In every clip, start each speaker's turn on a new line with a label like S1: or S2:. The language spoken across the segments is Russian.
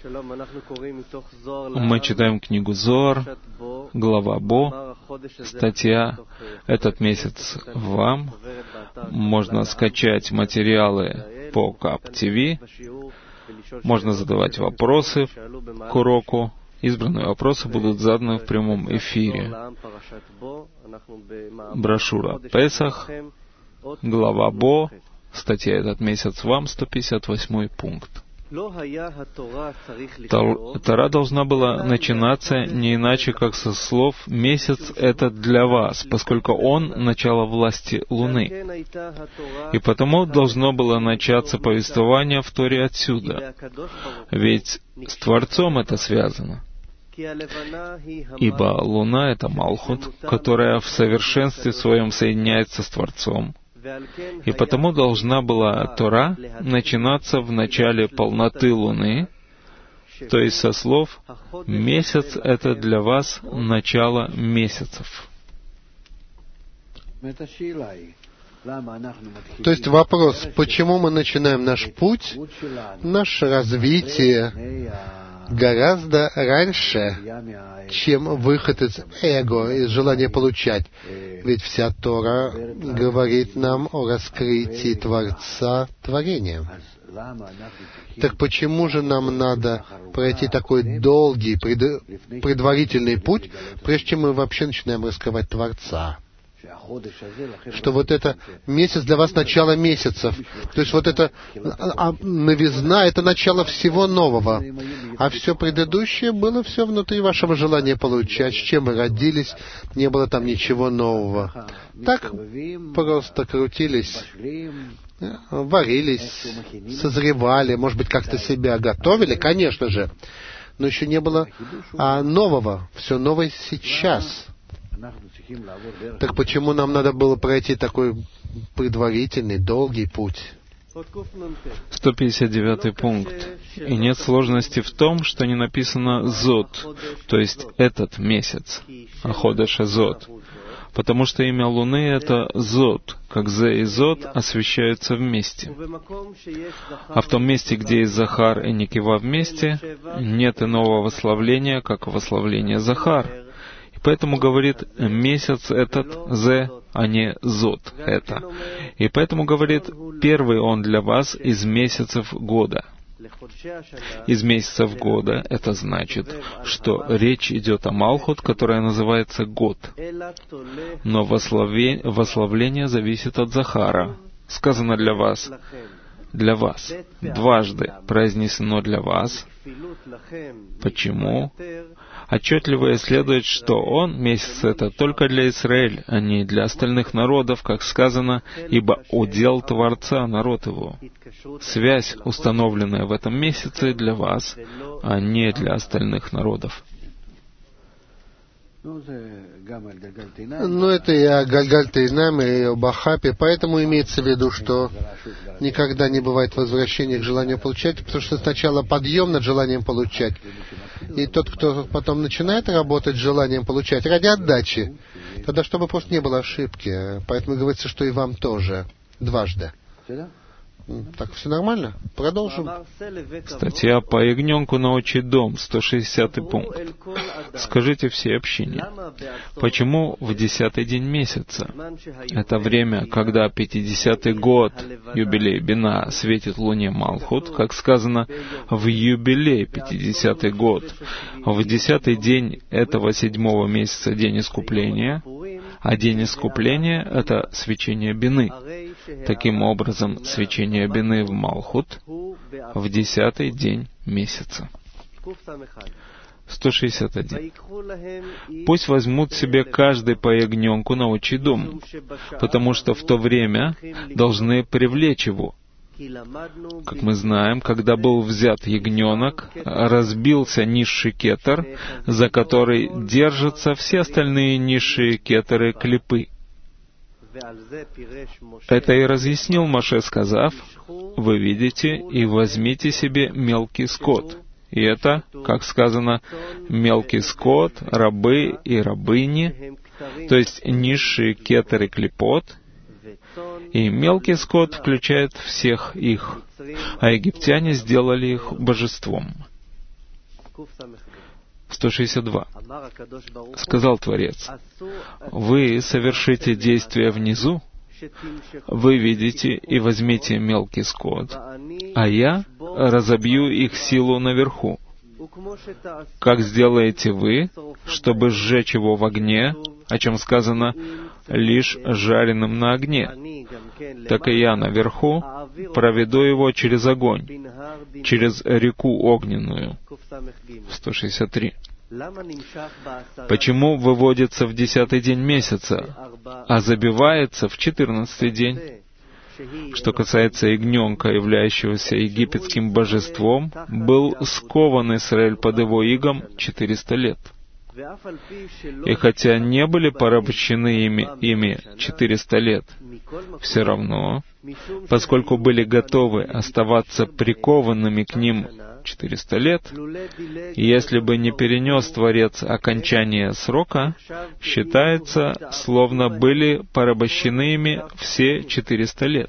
S1: Мы читаем книгу Зоар, глава Бо, статья «Этот месяц вам». Можно скачать материалы по КАП ТВ, можно задавать вопросы к уроку. Избранные вопросы будут заданы в прямом эфире. Брошюра «Песах», глава Бо, статья «Этот месяц вам», 158 пункт. Тора должна была начинаться не иначе, как со слов «месяц этот для вас», поскольку он — начало власти Луны. И потому должно было начаться повествование в Торе отсюда, ведь с Творцом это связано. Ибо Луна — это Малхут, которая в совершенстве своем соединяется с Творцом. И потому должна была Тора начинаться в начале полноты Луны, то есть со слов «месяц — это для вас начало месяцев».
S2: То есть вопрос, почему мы начинаем наш путь, наше развитие гораздо раньше, чем выход из эго, из желания получать. Ведь вся Тора говорит нам о раскрытии Творца творением. Так почему же нам надо пройти такой долгий, предварительный путь, прежде чем мы вообще начинаем раскрывать Творца? Что вот это месяц для вас начало месяцев. То есть вот это новизна — это начало всего нового. А все предыдущее было все внутри вашего желания получать. С чем вы родились, не было там ничего нового. Так просто крутились, варились, созревали, может быть, как-то себя готовили, конечно же. Но еще не было нового. Все новое сейчас. Так почему нам надо было пройти такой предварительный, долгий путь?
S1: 159 пункт. И нет сложности в том, что не написано «зод», то есть «этот месяц», а «ходеша зод», потому что имя Луны — это «зод», как «зе» и «зод» освещаются вместе. А в том месте, где есть Захар и Некива вместе, нет иного восславления, как восславление Захар. Поэтому говорит месяц этот «зе», а не «зод» это. И поэтому говорит первый он для вас из месяцев года. Из месяцев года это значит, что речь идет о Малхут, которая называется год. Но восславление зависит от Захара. Сказано для вас, дважды произнесено для вас. Почему? Отчетливо следует, что он, месяц это, только для Израиля, а не для остальных народов, как сказано, ибо удел Творца народ его. Связь, установленная в этом месяце, для вас, а не для остальных народов.
S2: Ну, это и о Гальгальт-Эйнам, и о Бахапе, поэтому имеется в виду, что никогда не бывает возвращения к желанию получать, потому что сначала подъем над желанием получать, и тот, кто потом начинает работать с желанием получать ради отдачи, тогда чтобы просто не было ошибки. Поэтому говорится, что и вам тоже дважды. Так, все нормально? Продолжим.
S1: Статья «По ягненку научить дом», 160 пункт. Скажите всей общине, почему в 10-й день месяца? Это время, когда 50-й год, юбилей Бина, светит Луне Малхут, как сказано, в юбилей 50-й год. В 10-й день этого 7-го месяца день искупления, а день искупления — это свечение Бины. Таким образом, свечение Бины в Малхут в 10-й день месяца. 161. Пусть возьмут себе каждый по ягненку на отчий дом, потому что в то время должны привлечь его. Как мы знаем, когда был взят ягненок, разбился низший кетер, за который держатся все остальные низшие кетеры клипы. Это и разъяснил Моше, сказав: «Вы видите и возьмите себе мелкий скот». И это, как сказано, мелкий скот, рабы и рабыни, то есть низшие кетеры клипот, и мелкий скот включает всех их, а египтяне сделали их божеством. 162. Сказал Творец: «Вы совершите действия внизу, вы видите и возьмите мелкий скот, а я разобью их силу наверху. Как сделаете вы, чтобы сжечь его в огне, о чем сказано, лишь жареным на огне, так и я наверху проведу его через огонь, через реку огненную». 163. Почему выводится в 10-й день месяца, а забивается в 14-й день? Что касается ягненка, являющегося египетским божеством, был скован Израиль под его игом 400 лет. И хотя не были порабощены ими 400 лет, все равно, поскольку были готовы оставаться прикованными к ним 400 лет, если бы не перенес Творец окончание срока, считается, словно были порабощены ими все 400 лет.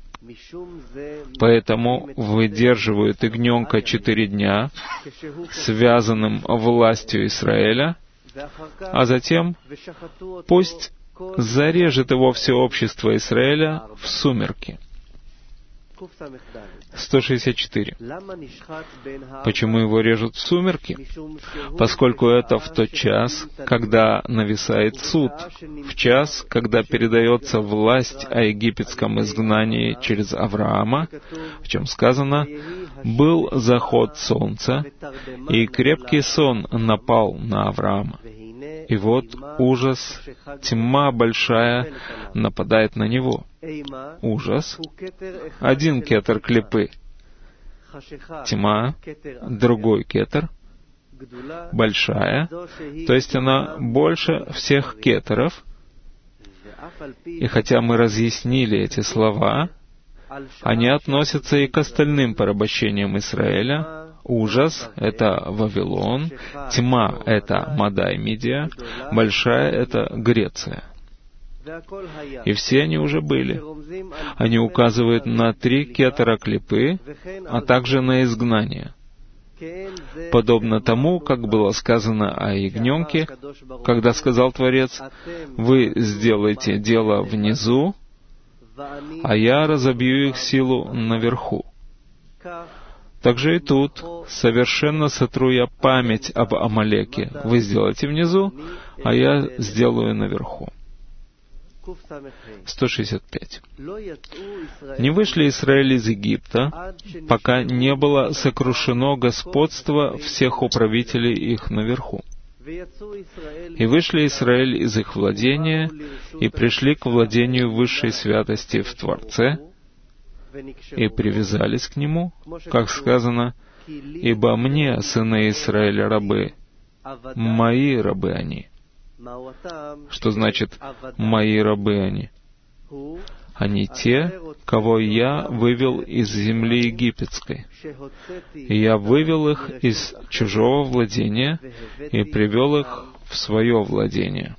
S1: Поэтому выдерживают ягненка 4 дня, связанным властью Израиля, а затем пусть зарежет его все общество Израиля в сумерки. 164. Почему его режут в сумерки? Поскольку это в тот час, когда нависает суд, в час, когда передается власть о египетском изгнании через Авраама, в чем сказано: «Был заход солнца, и крепкий сон напал на Авраама. И вот ужас, тьма большая нападает на него». Ужас — один кетер клипы, тьма — другой кетер, большая, то есть она больше всех кетеров. И хотя мы разъяснили эти слова, они относятся и к остальным порабощениям Израиля. Ужас — это Вавилон, тьма — это Мадай Мидия, большая — это Греция. И все они уже были. Они указывают на 3 кетера клипы, а также на изгнание. Подобно тому, как было сказано о ягненке, когда сказал Творец: «Вы сделаете дело внизу, а я разобью их силу наверху». Также и тут совершенно сотру я память об Амалеке. Вы сделаете внизу, а я сделаю наверху. 165. Не вышли Израиль из Египта, пока не было сокрушено господство всех управителей их наверху. И вышли Израиль из их владения, и пришли к владению высшей святости в Творце, и привязались к Нему, как сказано: «Ибо мне, сыны Израиля, рабы, мои рабы они». Что значит «мои рабы они»? Они те, кого я вывел из земли египетской. И я вывел их из чужого владения и привел их в свое владение.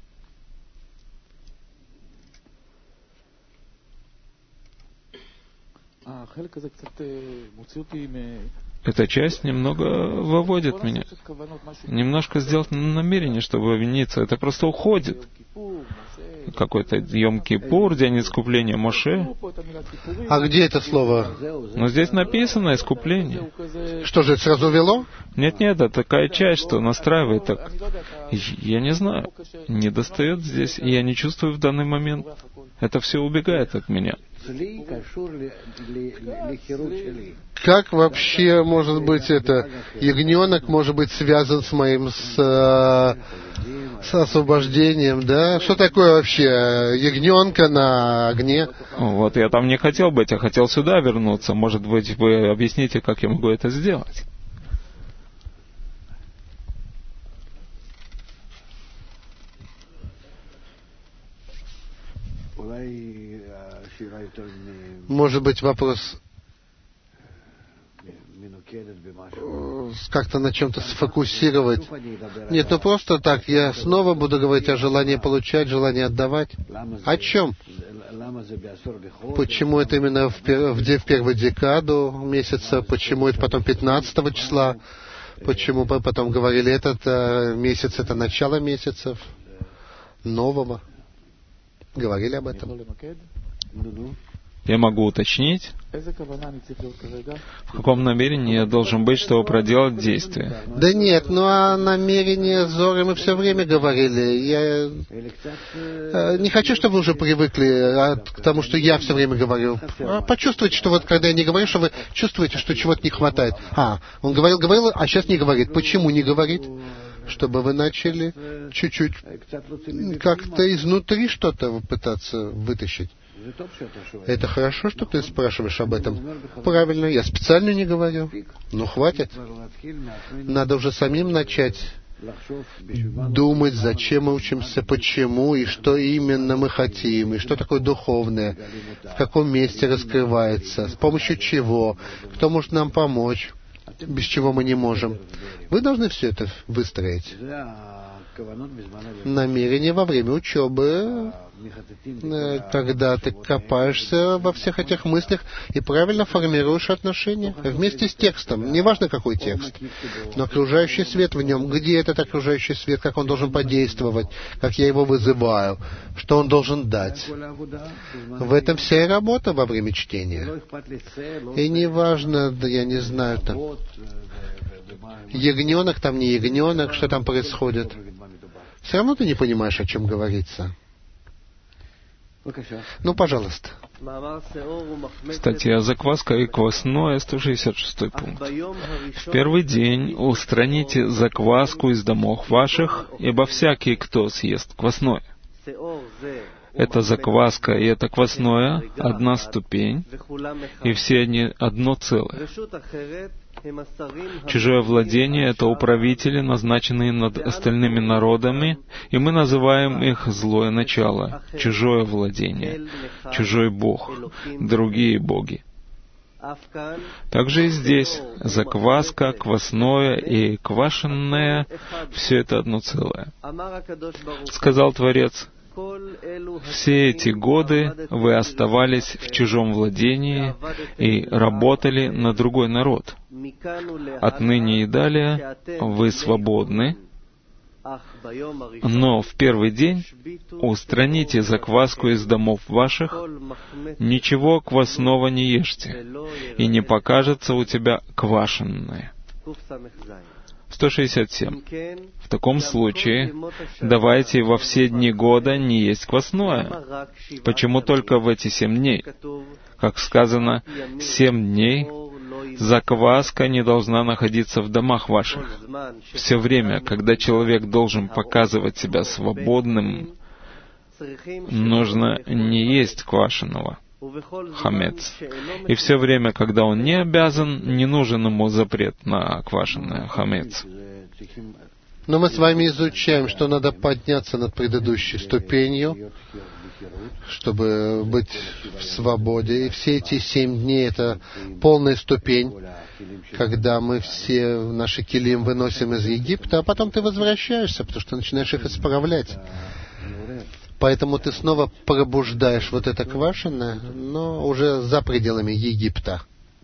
S1: Эта часть немного выводит меня. Немножко сделать намерение, чтобы обвиниться. Это просто уходит. Какой-то Йом-Кипур, день искупления Моше.
S2: А где это слово?
S1: Но здесь написано «искупление».
S2: Что же, это сразу вело?
S1: Нет, это такая часть, что настраивает так. Я не знаю. Не достает здесь. Я не чувствую в данный момент. Это все убегает от меня.
S2: Как вообще может быть это? Ягненок может быть связан с моим с освобождением, да? Что такое вообще ягненка на огне?
S1: Вот я там не хотел быть, а хотел сюда вернуться. Может быть, вы объясните, как я могу это сделать?
S2: Может быть, вопрос как-то на чем-то сфокусировать. Нет, просто так. Я снова буду говорить о желании получать, желании отдавать. О чем? Почему это именно в первую декаду месяца? Почему это потом 15 числа? Почему потом говорили, этот месяц — это начало месяцев нового? Говорили об этом?
S1: Я могу уточнить, в каком намерении я должен быть, чтобы проделать действие.
S2: Да нет, о намерении Зоры мы все время говорили. Я не хочу, чтобы вы уже привыкли к тому, что я все время говорю. Почувствуйте, что вот когда я не говорю, что вы чувствуете, что чего-то не хватает. Он говорил, а сейчас не говорит. Почему не говорит? Чтобы вы начали чуть-чуть как-то изнутри что-то пытаться вытащить. Это хорошо, что ты спрашиваешь об этом. Правильно, я специально не говорю. Ну, хватит. Надо уже самим начать думать, зачем мы учимся, почему, и что именно мы хотим, и что такое духовное, в каком месте раскрывается, с помощью чего, кто может нам помочь, без чего мы не можем. Вы должны все это выстроить. Намерение во время учебы, когда ты копаешься во всех этих мыслях и правильно формируешь отношения вместе с текстом. Неважно, какой текст, но окружающий свет в нем. Где этот окружающий свет, как он должен подействовать, как я его вызываю, что он должен дать. В этом вся и работа во время чтения. И неважно, я не знаю, там, ягненок там, не ягненок, что там происходит. Все равно ты не понимаешь, о чем говорится. Ну, пожалуйста.
S1: Статья «Закваска и квасное», 166 пункт. В первый день устраните закваску из домов ваших, ибо всякий, кто съест квасное. Это закваска и это квасное — одна ступень, и все они одно целое. Чужое владение — это управители, назначенные над остальными народами, и мы называем их злое начало, чужое владение, чужой бог, другие боги. Также и здесь закваска, квасное и квашенное — все это одно целое. Сказал Творец: все эти годы вы оставались в чужом владении и работали на другой народ. Отныне и далее вы свободны, но в первый день устраните закваску из домов ваших, ничего квасного не ешьте, и не покажется у тебя квашенное. 167. В таком случае давайте во все дни года не есть квасное. Почему только в эти 7 дней? Как сказано, 7 дней закваска не должна находиться в домах ваших. Все время, когда человек должен показывать себя свободным, нужно не есть квашеного, хамец. И все время, когда он не обязан, не нужен ему запрет на квашеное, хамец.
S2: Но мы с вами изучаем, что надо подняться над предыдущей ступенью, чтобы быть в свободе. И все эти 7 дней — это полная ступень, когда мы все наши килим выносим из Египта, а потом ты возвращаешься, потому что начинаешь их исправлять. Поэтому ты снова пробуждаешь вот это квашеное, но уже за пределами Египта.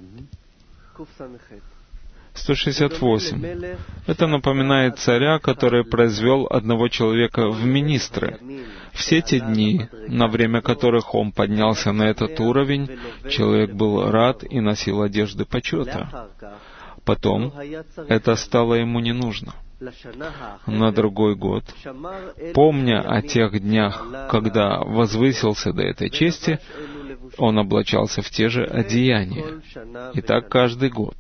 S1: 168. Это напоминает царя, который произвел одного человека в министры. Все те дни, на время которых он поднялся на этот уровень, человек был рад и носил одежды почета. Потом это стало ему не нужно. На другой год, помня о тех днях, когда возвысился до этой чести, он облачался в те же одеяния. И так каждый год.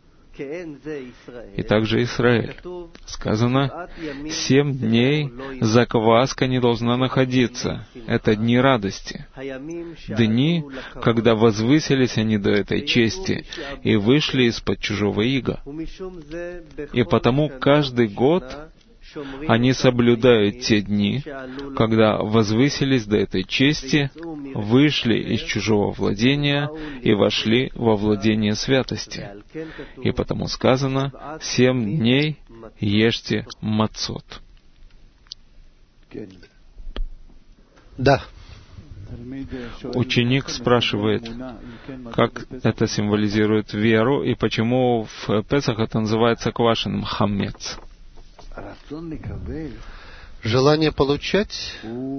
S1: И также Израиль. Сказано, 7 дней закваска не должна находиться. Это дни радости. Дни, когда возвысились они до этой чести и вышли из-под чужого ига. И потому каждый год они соблюдают те дни, когда возвысились до этой чести, вышли из чужого владения и вошли во владение святости. И потому сказано, 7 дней ешьте мацот.
S2: Да.
S1: Ученик спрашивает, как это символизирует веру и почему в Песах это называется квашеным хамец.
S2: Желание получать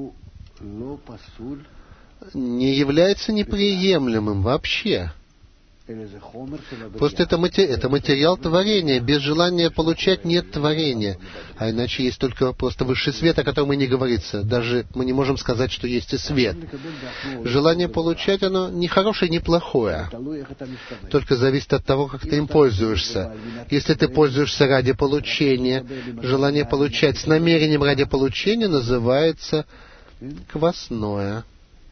S2: не является неприемлемым вообще. Просто это материал творения. Без желания получать нет творения. А иначе есть только просто высший свет, о котором и не говорится. Даже мы не можем сказать, что есть и свет. Желание получать, оно не хорошее, не плохое. Только зависит от того, как ты им пользуешься. Если ты пользуешься ради получения, желание получать с намерением ради получения называется квасное.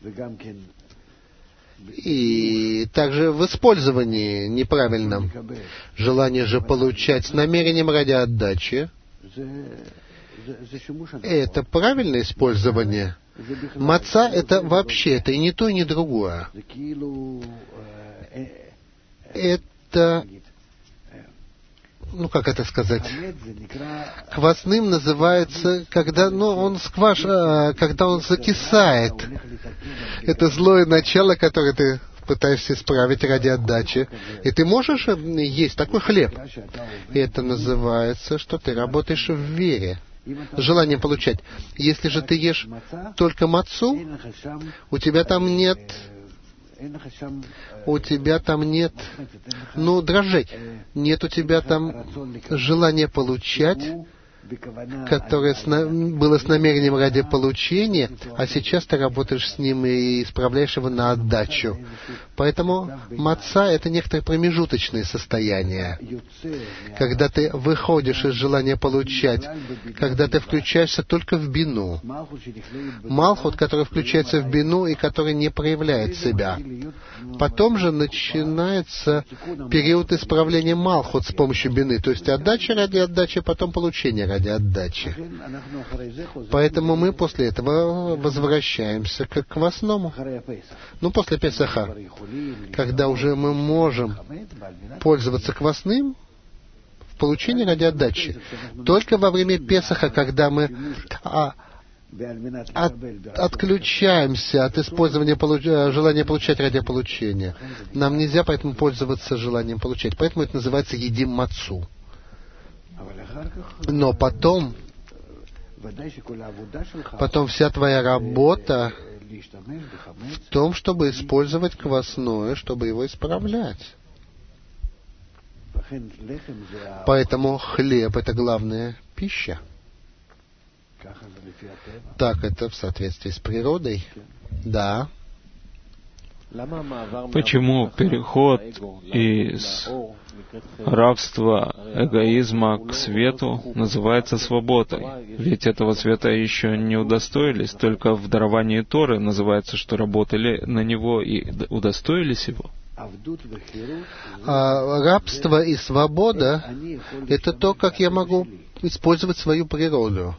S2: И также в использовании неправильном. Желание же получать с намерением ради отдачи — это правильное использование. Маца — это вообще, это и не то, и не другое. Это, как это сказать? Квасным называется, когда, он когда он закисает. Это злое начало, которое ты пытаешься исправить ради отдачи. И ты можешь есть такой хлеб. И это называется, что ты работаешь в вере. Желание получать. Если же ты ешь только мацу, у тебя там нет дрожжей. Нет у тебя там желания получать, которое было с намерением ради получения, а сейчас ты работаешь с ним и исправляешь его на отдачу. Поэтому маца — это некоторое промежуточное состояние. Когда ты выходишь из желания получать, когда ты включаешься только в бину. Малхут, который включается в бину и который не проявляет себя. Потом же начинается период исправления малхут с помощью бины, то есть отдача ради отдачи, потом получение ради отдачи. Поэтому мы после этого возвращаемся к квасному. После Песаха, когда уже мы можем пользоваться квасным в получении ради отдачи. Только во время Песаха, когда мы отключаемся от использования желания получать ради получения. Нам нельзя поэтому пользоваться желанием получать. Поэтому это называется «едим мацу». Но потом вся твоя работа в том, чтобы использовать квасное, чтобы его исправлять. Поэтому хлеб — это главная пища. Так это в соответствии с природой. Да.
S1: Почему переход из рабства, эгоизма к свету называется свободой? Ведь этого света еще не удостоились, только в даровании Торы называется, что работали на него и удостоились его.
S2: Рабство и свобода — это то, как я могу использовать свою природу.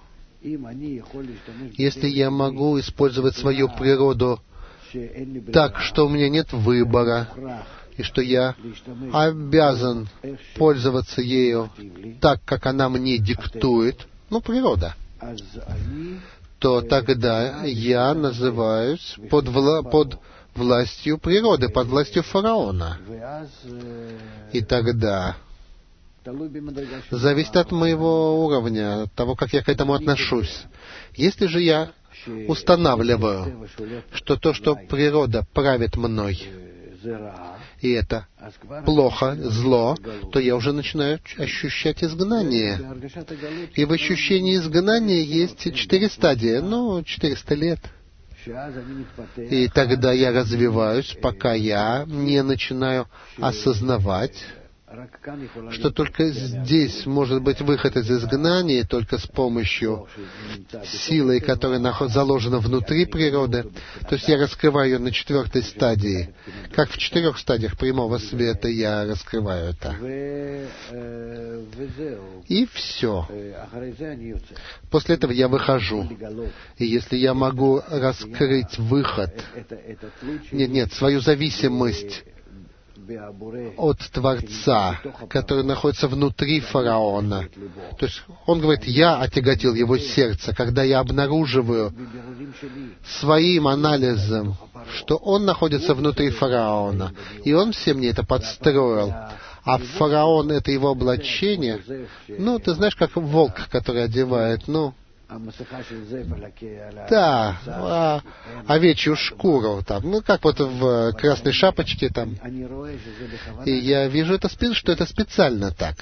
S2: Если я могу использовать свою природу так, что у меня нет выбора, и что я обязан пользоваться ею так, как она мне диктует, природа, то тогда я называюсь под властью природы, под властью фараона. И тогда зависит от моего уровня, от того, как я к этому отношусь. Если же я устанавливаю, что то, что природа правит мной, и это плохо, зло, то я уже начинаю ощущать изгнание. И в ощущении изгнания есть 4 стадии, 400 лет. И тогда я развиваюсь, пока я не начинаю осознавать, что только здесь может быть выход из изгнания, только с помощью силы, которая заложена внутри природы. То есть я раскрываю ее на 4 стадии. Как в 4 стадиях прямого света я раскрываю это. И все. После этого я выхожу. И если я могу раскрыть выход, свою зависимость от Творца, который находится внутри фараона. То есть он говорит, я отяготил его сердце. Когда я обнаруживаю своим анализом, что он находится внутри фараона, и он все мне это подстроил, а фараон — это его облачение. Ну, ты знаешь, как волк, который одевает, овечью шкуру там, как вот в красной шапочке там. И я вижу что это специально так,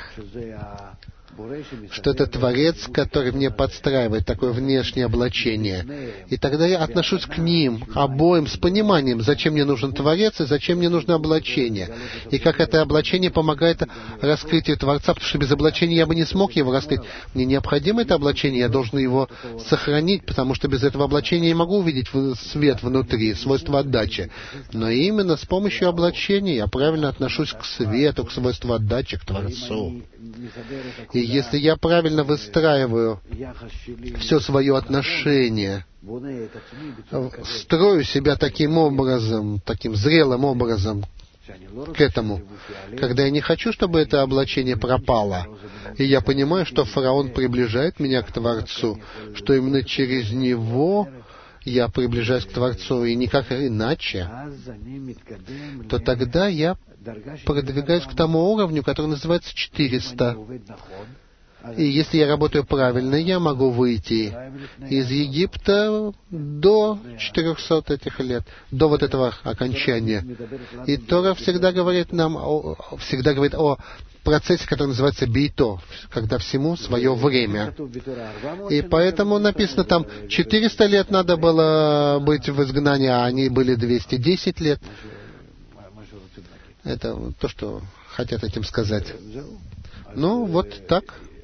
S2: что это Творец, который мне подстраивает такое внешнее облачение. И тогда я отношусь к ним обоим с пониманием, зачем мне нужен Творец и зачем мне нужно облачение. И как это облачение помогает раскрытию Творца, потому что без облачения я бы не смог его раскрыть. Мне необходимо это облачение, я должен его сохранить, потому что без этого облачения я не могу увидеть свет внутри, свойства отдачи. Но именно с помощью облачения я правильно отношусь к свету, к свойству отдачи, к Творцу. И если я правильно выстраиваю все свое отношение, строю себя таким образом, таким зрелым образом к этому, когда я не хочу, чтобы это облачение пропало, и я понимаю, что фараон приближает меня к Творцу, что именно через него я приближаюсь к Творцу, и никак иначе, то тогда я продвигаюсь к тому уровню, который называется 400. И если я работаю правильно, я могу выйти из Египта до 400 этих лет, до вот этого окончания. И Тора всегда говорит о процессе, который называется бейто, когда всему свое время. И поэтому написано там, 400 лет надо было быть в изгнании, а они были 210 лет. Это то, что хотят этим сказать. Ну, вот так.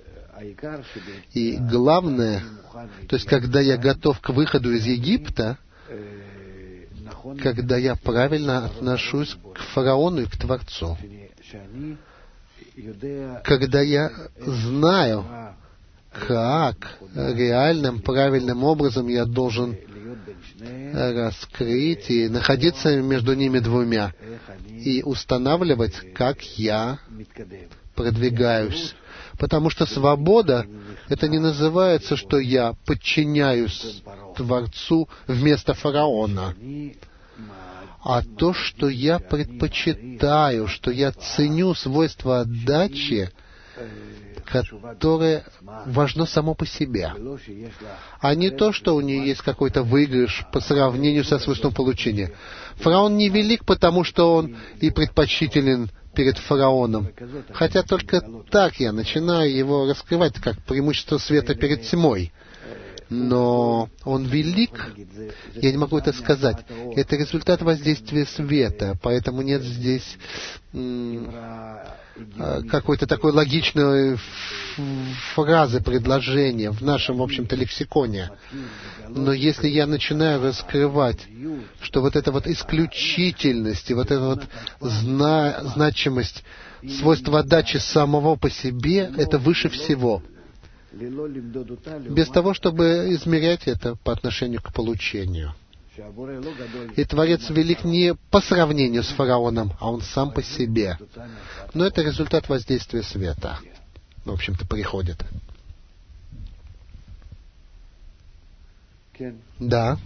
S2: И главное, то есть, когда я готов к выходу из Египта, когда я правильно отношусь к фараону и к Творцу, когда я знаю, как реальным, правильным образом я должен раскрыть и находиться между ними двумя, и устанавливать, как я продвигаюсь. Потому что свобода — это не называется, что я подчиняюсь Творцу вместо фараона, а то, что я предпочитаю, что я ценю свойства отдачи, которое важно само по себе, а не то, что у нее есть какой-то выигрыш по сравнению со свойством получения. Фараон не велик, потому что он и предпочтителен перед фараоном. Хотя только так я начинаю его раскрывать, как преимущество света перед тьмой. Но он велик, я не могу это сказать. Это результат воздействия света, поэтому нет здесь какой-то такой логичной фразы, предложения в нашем, в общем-то, лексиконе. Но если я начинаю раскрывать, что вот эта вот исключительность и вот эта вот значимость, свойства отдачи самого по себе, это выше всего, без того, чтобы измерять это по отношению к получению. И Творец велик не по сравнению с фараоном, а он сам по себе. Но это результат воздействия света. В общем-то, приходит. Да.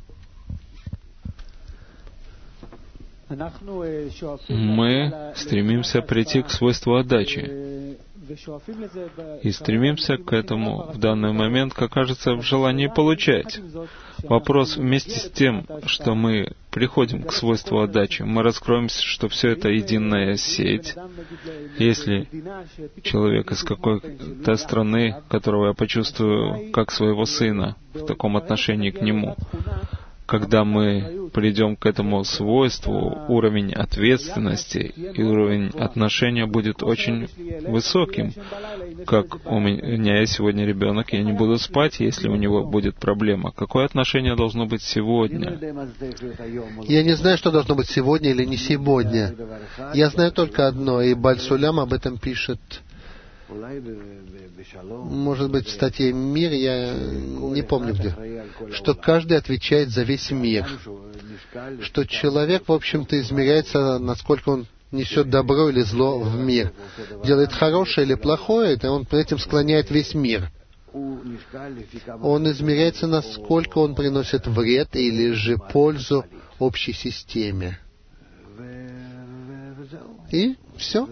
S1: Мы стремимся прийти к свойству отдачи. И стремимся к этому в данный момент, как кажется, в желании получать. Вопрос вместе с тем, что мы приходим к свойству отдачи, мы раскроемся, что все это единая сеть. Если человек из какой-то страны, которого я почувствую как своего сына, в таком отношении к нему, когда мы придем к этому свойству, уровень ответственности и уровень отношения будет очень высоким. Как у меня есть сегодня ребенок, я не буду спать, если у него будет проблема. Какое отношение должно быть сегодня?
S2: Я не знаю, что должно быть сегодня или не сегодня. Я знаю только одно, и Баль Сулям об этом пишет. Может быть, в статье «Мир», я не помню где, что каждый отвечает за весь мир, что человек, в общем-то, измеряется, насколько он несет добро или зло в мир, делает хорошее или плохое, и он этим склоняет весь мир. Он измеряется, насколько он приносит вред или же пользу общей системе. И все.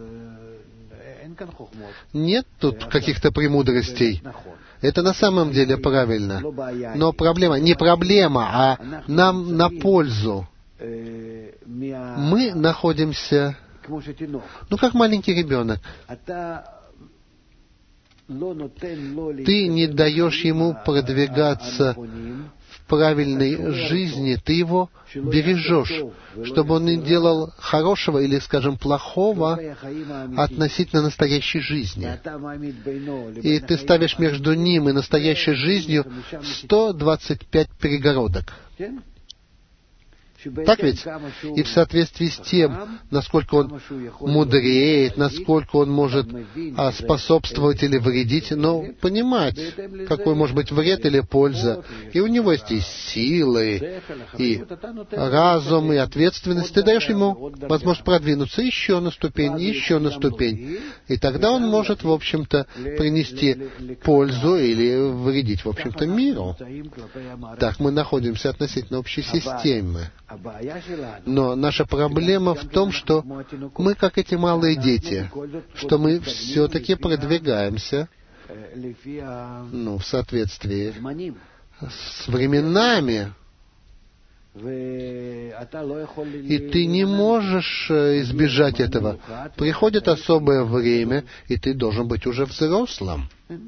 S2: Нет тут каких-то премудростей. Это на самом деле правильно. Но проблема, не проблема, а нам на пользу. Мы находимся, как маленький ребенок. Ты не даешь ему продвигаться в правильной жизни, ты его бережешь, чтобы он не делал хорошего или, скажем, плохого относительно настоящей жизни. И ты ставишь между ним и настоящей жизнью 125 перегородок. Так ведь? И в соответствии с тем, насколько он мудреет, насколько он может способствовать или вредить, но понимать, какой может быть вред или польза. И у него есть и силы, и разум, и ответственность. Ты даешь ему возможность продвинуться еще на ступень, еще на ступень. И тогда он может, в общем-то, принести пользу или вредить, в общем-то, миру. Так мы находимся относительно общей системы. Но наша проблема в том, что мы, как эти малые дети, что мы все-таки продвигаемся, в соответствии с временами. И ты не можешь избежать этого. Приходит особое время, и ты должен быть уже взрослым.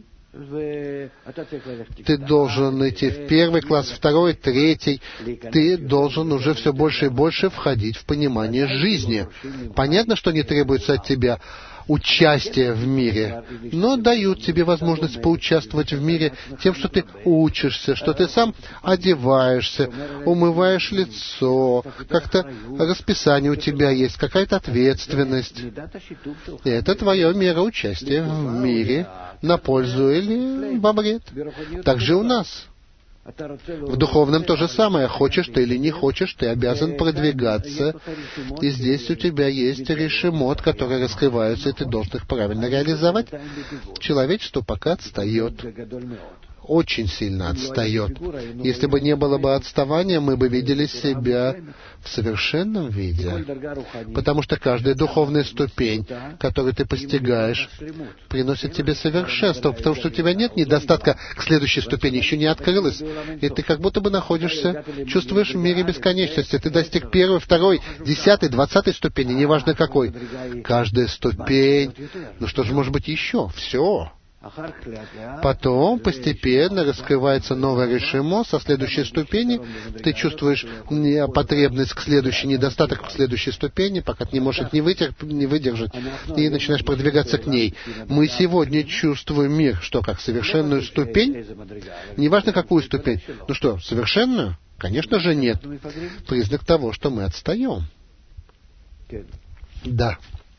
S2: Ты должен идти в 1 класс, 2, 3. Ты должен уже все больше и больше входить в понимание жизни. Понятно, что не требуется от тебя участия в мире, но дают тебе возможность поучаствовать в мире тем, что ты учишься, что ты сам одеваешься, умываешь лицо, как-то расписание у тебя есть, какая-то ответственность. И это твоя мера участия в мире на пользу или во вред. Так же у нас. В духовном то же самое. Хочешь ты или не хочешь, ты обязан продвигаться. И здесь у тебя есть решимот, которые раскрываются, и ты должен их правильно реализовать. Человечество пока отстает. Очень сильно отстает. Если бы не было бы отставания, мы бы видели себя в совершенном виде. Потому что каждая духовная ступень, которую ты постигаешь, приносит тебе совершенство, потому что у тебя нет недостатка к следующей ступени, еще не открылась. И ты как будто бы находишься, чувствуешь в мире бесконечности. Ты достиг 1, 2, 10, 20 ступени, неважно какой. Каждая ступень, что же может быть еще? Все. Потом постепенно раскрывается новое решимо со следующей ступени. Ты чувствуешь потребность к следующей, недостаток к следующей ступени, пока ты не можешь это не выдержать, и начинаешь продвигаться к ней. Мы сегодня чувствуем мир, что как совершенную ступень, неважно какую ступень. Ну что, совершенную? Конечно же нет. Признак того, что мы отстаем. Да.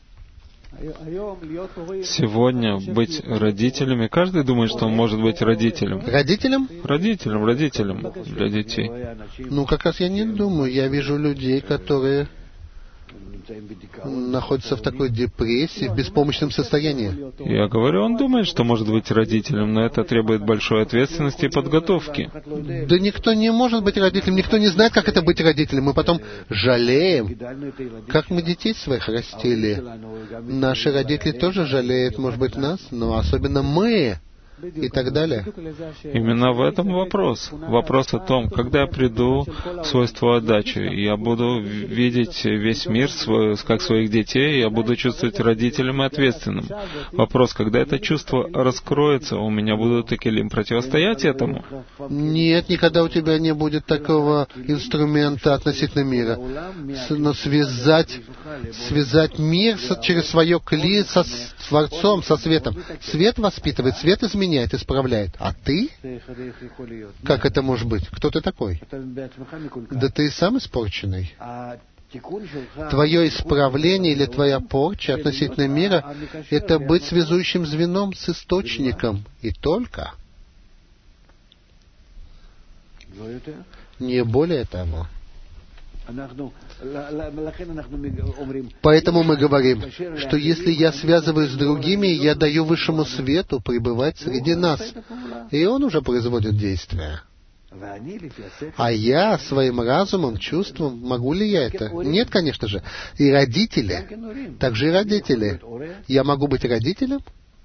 S1: Сегодня быть родителями, каждый думает, что он может быть родителем.
S2: Родителем?
S1: Родителем для детей.
S2: Как раз я не думаю. Я вижу людей, которые находится в такой депрессии, в беспомощном состоянии.
S1: Я говорю, он думает, что может быть родителем, но это требует большой ответственности и подготовки.
S2: Да никто не может быть родителем, никто не знает, как это быть родителем. Мы потом жалеем, как мы детей своих растили. Наши родители тоже жалеют, может быть, нас, но особенно мы. И так далее.
S1: Именно в этом вопрос. Вопрос о том, когда я приду в свойство отдачи, я буду видеть весь мир как своих детей, я буду чувствовать родителем и ответственным. Вопрос, когда это чувство раскроется, у меня будут такие противостоять этому?
S2: Нет, никогда у тебя не будет такого инструмента относительно мира. Но связать мир через свое кли со Творцом, со светом. Свет воспитывает, свет изменяет, исправляет. А ты? Как это может быть? Кто ты такой? Да ты сам испорченный. Твое исправление или твоя порча относительно мира — это быть связующим звеном с источником. И только. Не более того. Поэтому мы говорим, что если я связываюсь с другими, я даю высшему свету пребывать среди нас. И он уже производит действия. А я своим разумом, чувством, могу ли я это? Нет, конечно же. И родители, также и родители. Я могу быть родителем?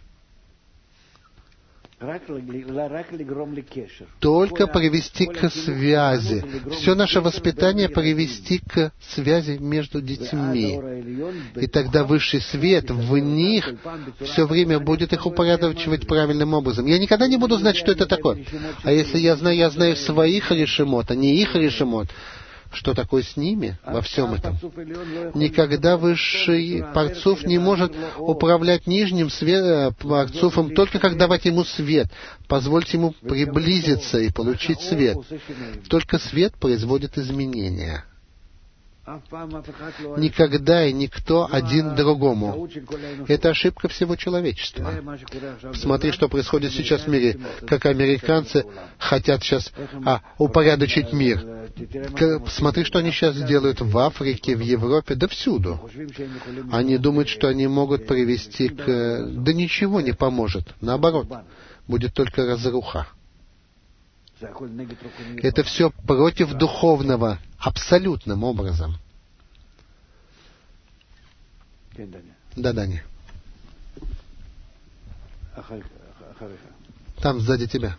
S2: Только привести к связи. Все наше воспитание привести к связи между детьми. И тогда высший свет в них все время будет их упорядочивать правильным образом. Я никогда не буду знать, что это такое. А если я знаю своих решимот, а не их решимот, что такое с ними во всем этом? Никогда высший Парцуф не может управлять нижним Парцуфом, только как давать ему свет. Позвольте ему приблизиться и получить свет. Только свет производит изменения. Никогда и никто один другому. Это ошибка всего человечества. Смотри, что происходит сейчас в мире. Как американцы хотят сейчас упорядочить мир. Смотри, что они сейчас делают в Африке, в Европе, да всюду. Они думают, что они могут привести к... Да ничего не поможет. Наоборот, будет только разруха. Это все против духовного, абсолютным образом. Да, Даня. Там, сзади тебя.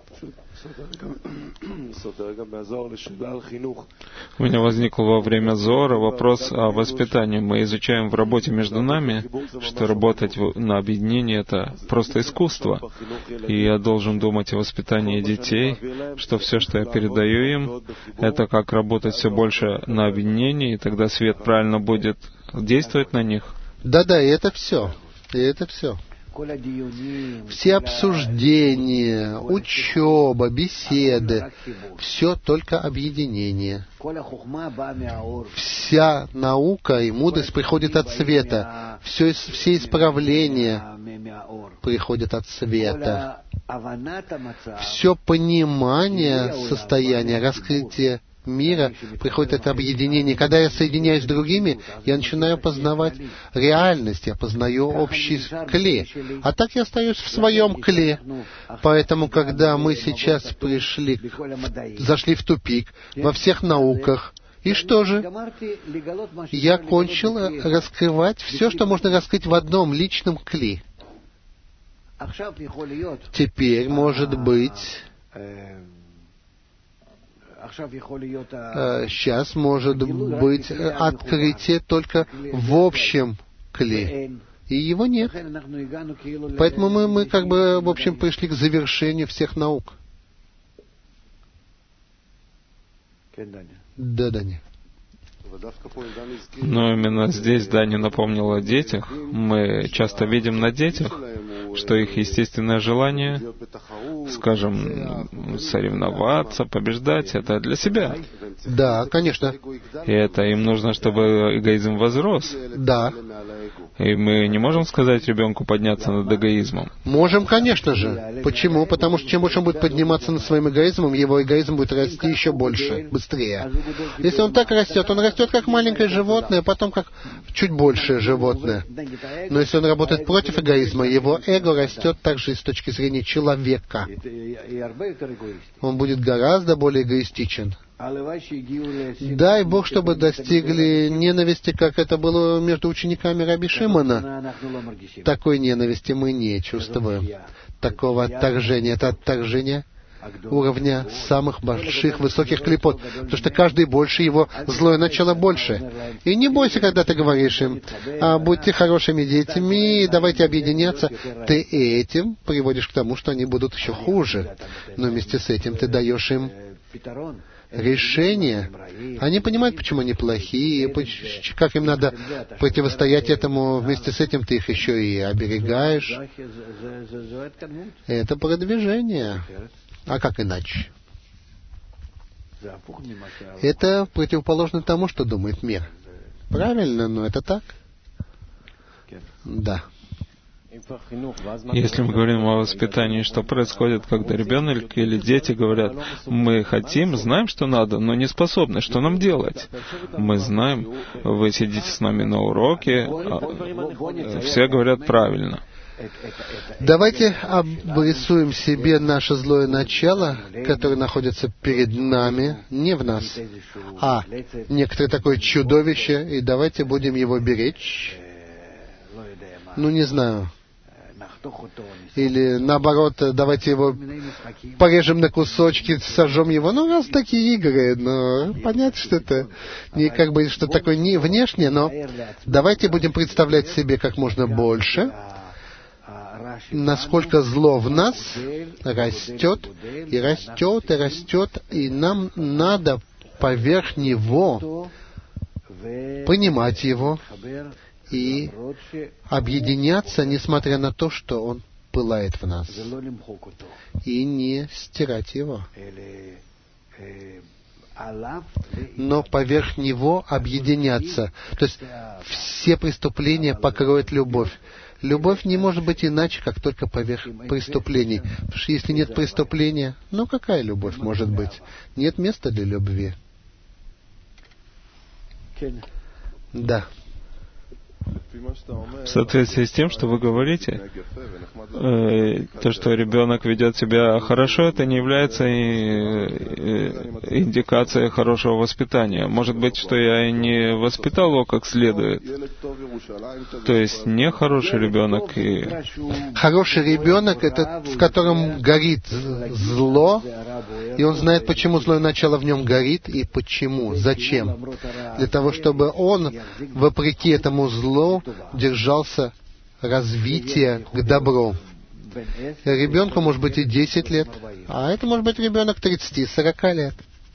S1: У меня возникл во время Зоара вопрос о воспитании. Мы изучаем в работе между нами, что работать на объединении — это просто искусство. И я должен думать о воспитании детей, что все, что я передаю им, это как работать все больше на объединении, и тогда свет правильно будет действовать на них.
S2: Да, и это все. И это все. Все обсуждения, учеба, беседы, все только объединение. Вся наука и мудрость приходит от света. Все исправления приходят от света. Все понимание состояния, раскрытие мира приходит от объединения. Когда я соединяюсь с другими, я начинаю познавать реальность, я познаю общий клей. А так я остаюсь в своем кле. Поэтому, когда мы сейчас зашли в тупик во всех науках, и что же? Я кончил раскрывать все, что можно раскрыть в одном личном кле. Теперь, может быть, сейчас может быть открытие только в общем кле. И его нет. Поэтому мы как бы, в общем, пришли к завершению всех наук. Да, Даня.
S1: Но именно здесь Даня напомнил о детях. Мы часто видим на детях, что их естественное желание, скажем, соревноваться, побеждать, это для себя.
S2: Да, конечно.
S1: И это им нужно, чтобы эгоизм возрос.
S2: Да.
S1: И мы не можем сказать ребенку подняться над эгоизмом.
S2: Можем, конечно же. Почему? Потому что чем больше он будет подниматься над своим эгоизмом, его эгоизм будет расти еще больше, быстрее. Если он так растет, он растет как маленькое животное, а потом как чуть большее животное. Но если он работает против эгоизма, его эго растет также и с точки зрения человека. Он будет гораздо более эгоистичен. Дай Бог, чтобы достигли ненависти, как это было между учениками Раби Шимона. Такой ненависти мы не чувствуем. Такого отторжения. Это отторжение уровня самых больших, высоких клипот. Потому что каждый больше, его злое начало больше. И не бойся, когда ты говоришь им: будьте хорошими детьми, давайте объединяться. Ты этим приводишь к тому, что они будут еще хуже. Но вместе с этим ты даешь им решение. Они понимают, почему они плохие, как им надо противостоять этому. Вместе с этим ты их еще и оберегаешь. Это продвижение. А как иначе? Это противоположно тому, что думает мир. Правильно, но это так? Да.
S1: Если мы говорим о воспитании, что происходит, когда ребенок или дети говорят, мы хотим, знаем, что надо, но не способны, что нам делать? Мы знаем, вы сидите с нами на уроке, все говорят правильно.
S2: Давайте обрисуем себе наше злое начало, которое находится перед нами, не в нас, а некоторое такое чудовище, и давайте будем его беречь. Ну, не знаю. Или, наоборот, давайте его порежем на кусочки, сожжем его. Ну, у нас такие игры, но понятно, что это не как бы что такое не внешнее, но давайте будем представлять себе как можно больше, насколько зло в нас растет, и растет, и растет, и нам надо поверх него понимать его и объединяться, несмотря на то, что он пылает в нас, и не стирать его, но поверх него объединяться. То есть все преступления покроет любовь. Любовь не может быть иначе, как только поверх преступлений. Потому что если нет преступления, ну какая любовь может быть? Нет места для любви. Да.
S1: В соответствии с тем, что вы говорите, то, что ребенок ведет себя хорошо, это не является индикацией хорошего воспитания. Может быть, что я и не воспитал его как следует. То есть не хороший ребенок.
S2: Хороший ребенок — это в котором горит зло, и он знает, почему злое начало в нем горит, и почему, зачем. Для того, чтобы он, вопреки этому злу, держался развития к добру. Ребенку может быть и 10 лет, а это может быть ребенок 30-40 лет.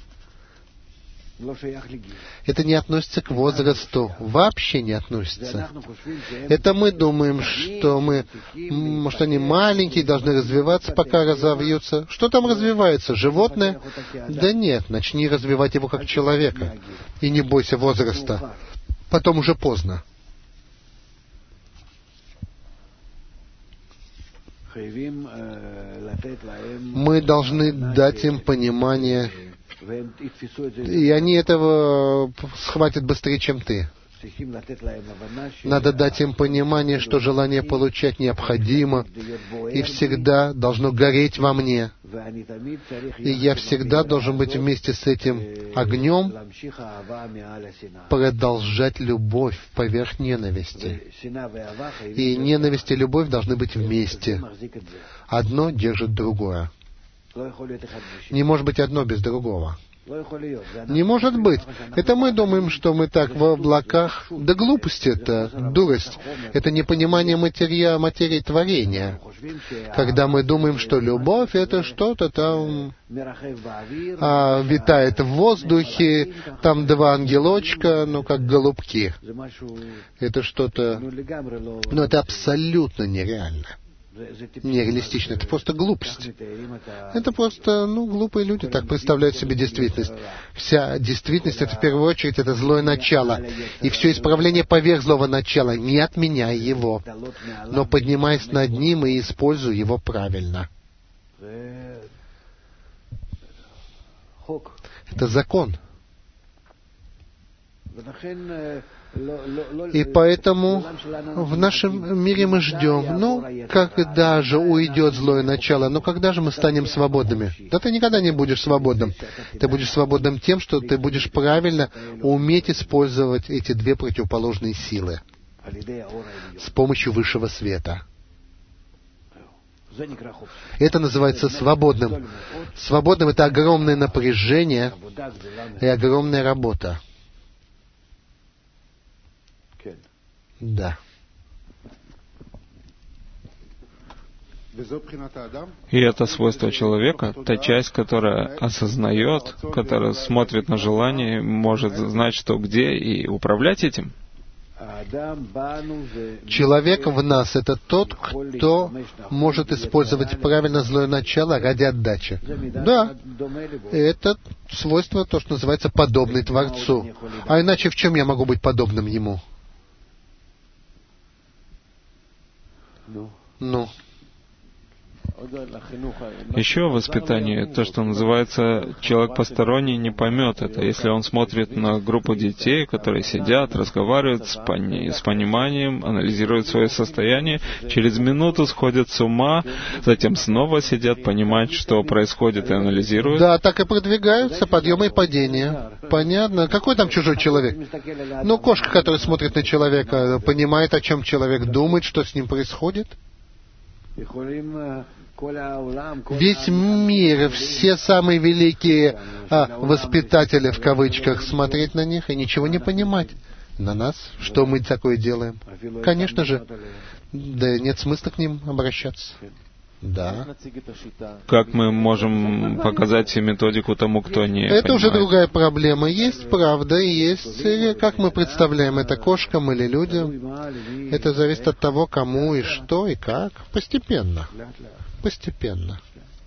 S2: Это не относится к возрасту, вообще не относится. Это мы думаем, что они маленькие, должны развиваться, пока разовьются. Что там развивается? Животное? Да нет, начни развивать его как человека. И не бойся возраста. Потом уже поздно. Мы должны дать им понимание, и они этого схватят быстрее, чем ты. Надо дать им понимание, что желание получать необходимо и всегда должно гореть во мне. И я всегда должен быть вместе с этим огнем, продолжать любовь поверх ненависти. И ненависть и любовь должны быть вместе. Одно держит другое. Не может быть одно без другого. Не может быть. Это мы думаем, что мы так в облаках. Да глупость это, дурость. Это непонимание материи творения. Когда мы думаем, что любовь — это что-то там витает в воздухе, там два ангелочка, как голубки. Это что-то... это абсолютно нереально. Нереалистично. Это просто глупость. Это просто, глупые люди так представляют себе действительность. Вся действительность — это в первую очередь это злое начало. И все исправление поверх злого начала. Не отменяй его, но поднимаясь над ним и используй его правильно. Это закон. И поэтому в нашем мире мы ждем, когда же уйдет злое начало, когда же мы станем свободными? Да ты никогда не будешь свободным. Ты будешь свободным тем, что ты будешь правильно уметь использовать эти две противоположные силы с помощью высшего света. Это называется свободным. Свободным — это огромное напряжение и огромная работа. Да.
S1: И это свойство человека, та часть, которая осознает, которая смотрит на желание, может знать, что где, и управлять этим.
S2: Человек в нас — это тот, кто может использовать правильно злое начало ради отдачи. Да, это свойство, то, что называется подобный Творцу. А иначе в чем я могу быть подобным Ему? Ну.
S1: Еще воспитание, то, что называется, человек посторонний не поймет это. Если он смотрит на группу детей, которые сидят, разговаривают с пониманием, анализируют свое состояние, через минуту сходят с ума, затем снова сидят, понимают, что происходит, и анализируют.
S2: Да, так и продвигаются, подъемы и падения. Понятно. Какой там чужой человек? Ну, кошка, которая смотрит на человека, понимает, о чем человек думает, что с ним происходит. Весь мир, все самые великие воспитатели, в кавычках, смотреть на них и ничего не понимать. На нас, что мы такое делаем. Конечно же, да нет смысла к ним обращаться. Да.
S1: Как мы можем показать методику тому, кто не
S2: Это
S1: понимает?
S2: уже другая проблема. Есть правда, есть как мы представляем это кошкам или людям. Это зависит от того, кому и что и как. Постепенно. Постепенно.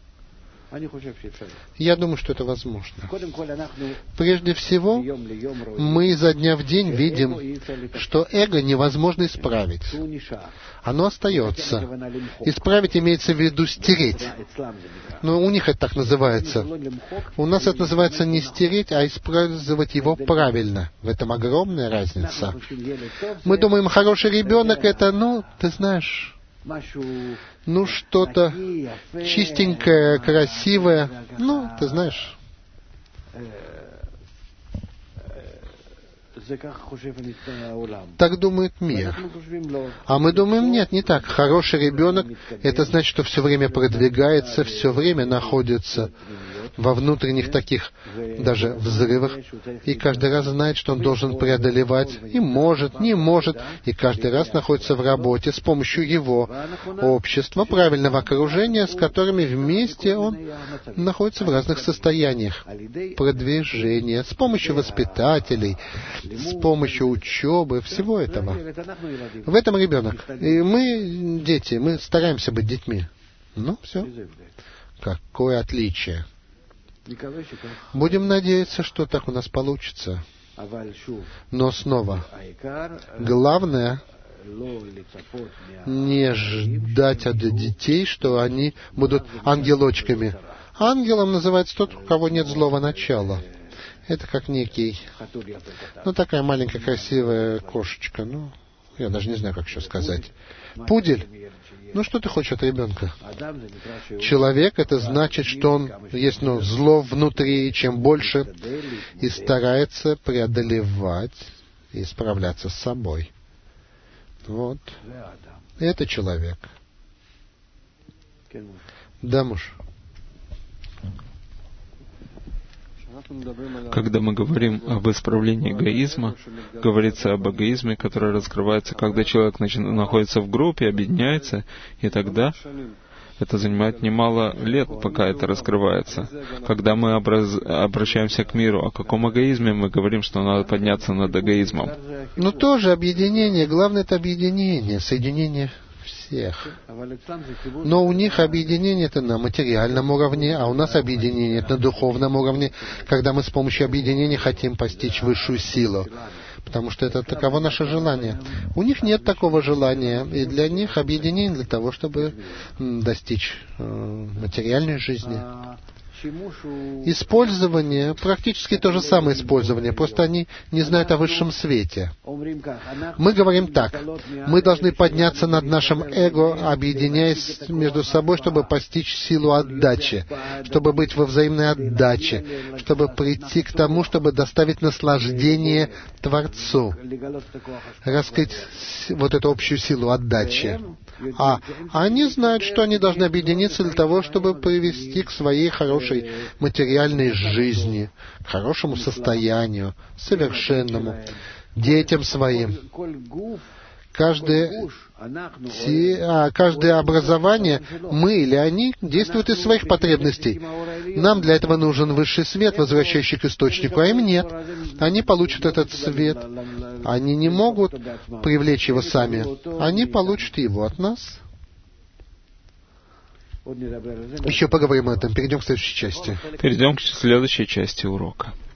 S2: Я думаю, что это возможно. Прежде всего, мы изо дня в день видим, что эго невозможно исправить. Оно остается. Исправить имеется в виду стереть. Но у них это так называется. У нас это называется не стереть, а использовать его правильно. В этом огромная разница. Мы думаем, хороший ребенок это, ты знаешь, что-то чистенькое, красивое. Ты знаешь. Так думает мир. А мы думаем, нет, не так. Хороший ребенок, это значит, что все время продвигается, все время находится во внутренних таких даже взрывах, и каждый раз знает, что он должен преодолевать, и может, не может, и каждый раз находится в работе с помощью его общества, правильного окружения, с которыми вместе он находится в разных состояниях продвижения, с помощью воспитателей, с помощью учебы, всего этого. В этом ребенок. И мы, дети, мы стараемся быть детьми. Все. Какое отличие. Будем надеяться, что так у нас получится. Но снова, главное не ждать от детей, что они будут ангелочками. Ангелом называется тот, у кого нет злого начала. Это как некий, такая маленькая красивая кошечка. Я даже не знаю, как еще сказать. Пудель. Что ты хочешь от ребенка? Человек — это значит, что он есть зло внутри, и чем больше, и старается преодолевать и справляться с собой. Это человек. Да, муж.
S1: Когда мы говорим об исправлении эгоизма, говорится об эгоизме, который раскрывается, когда человек находится в группе, объединяется, и тогда это занимает немало лет, пока это раскрывается. Когда мы обращаемся к миру, о каком эгоизме мы говорим, что надо подняться над эгоизмом?
S2: Тоже объединение. Главное — это объединение, соединение всех. Но у них объединение это на материальном уровне, а у нас объединение это на духовном уровне, когда мы с помощью объединения хотим постичь высшую силу. Потому что это таково наше желание. У них нет такого желания, и для них объединение для того, чтобы достичь материальной жизни. Использование, практически то же самое использование, просто они не знают о высшем свете. Мы говорим так: мы должны подняться над нашим эго, объединяясь между собой, чтобы постичь силу отдачи, чтобы быть во взаимной отдаче, чтобы прийти к тому, чтобы доставить наслаждение Творцу, раскрыть эту общую силу отдачи. А они знают, что они должны объединиться для того, чтобы привести к своей хорошей материальной жизни, к хорошему состоянию, совершенному, детям своим. Каждое образование, мы или они, действуют из своих потребностей. Нам для этого нужен высший свет, возвращающий к источнику, а им нет. Они получат этот свет. Они не могут привлечь его сами. Они получат его от нас. Еще поговорим об этом. Перейдем к следующей части.
S1: Перейдем к следующей части урока.